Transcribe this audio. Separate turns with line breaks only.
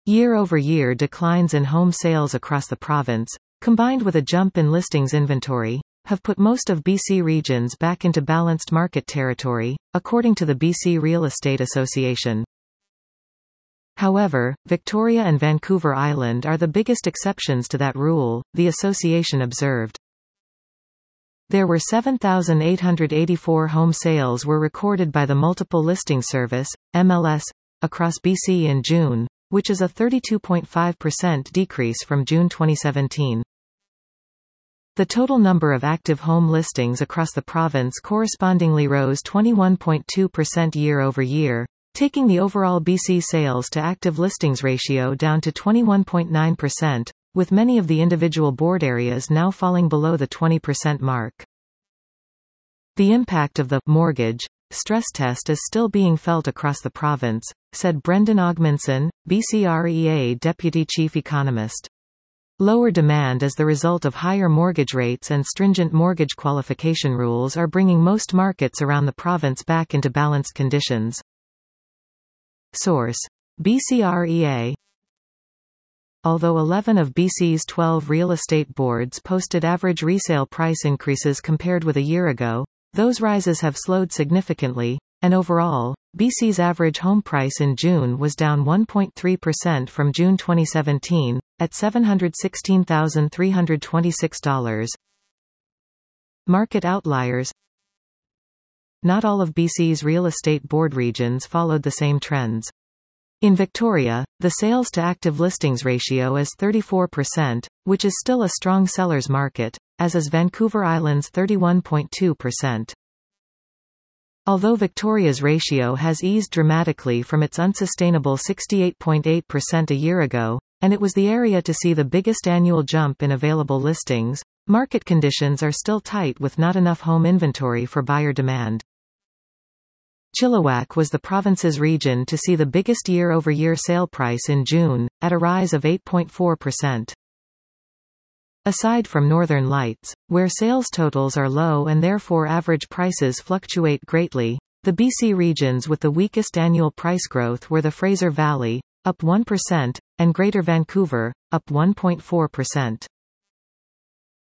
Year-over-year declines in home sales across the province, combined with a jump in listings inventory, have put most of BC regions back into balanced market territory, according to the BC Real Estate Association. However, Victoria and Vancouver Island are the biggest exceptions to that rule, the association observed. There were 7,884 home sales were recorded by the Multiple Listing Service, MLS, across BC in June, which is a 32.5% decrease from June 2017. The total number of active home listings across the province correspondingly rose 21.2% year-over-year, taking the overall BC sales to active listings ratio down to 21.9%, with many of the individual board areas now falling below the 20% mark. The impact of the mortgage stress test is still being felt across the province, said Brendan Ogmanson, BCREA Deputy Chief Economist. Lower demand as the result of higher mortgage rates and stringent mortgage qualification rules are bringing most markets around the province back into balanced conditions. Source: BCREA. Although 11 of BC's 12 real estate boards posted average resale price increases compared with a year ago, those rises have slowed significantly, and overall, BC's average home price in June was down 1.3% from June 2017, at $716,326. Market outliers. Not all of BC's real estate board regions followed the same trends. In Victoria, the sales to active listings ratio is 34%, which is still a strong seller's market, as is Vancouver Island's 31.2%. Although Victoria's ratio has eased dramatically from its unsustainable 68.8% a year ago, and it was the area to see the biggest annual jump in available listings, market conditions are still tight with not enough home inventory for buyer demand. Chilliwack was the province's region to see the biggest year-over-year sale price in June, at a rise of 8.4%. Aside from Northern Lights, where sales totals are low and therefore average prices fluctuate greatly, the BC regions with the weakest annual price growth were the Fraser Valley, up 1%, and Greater Vancouver, up 1.4%.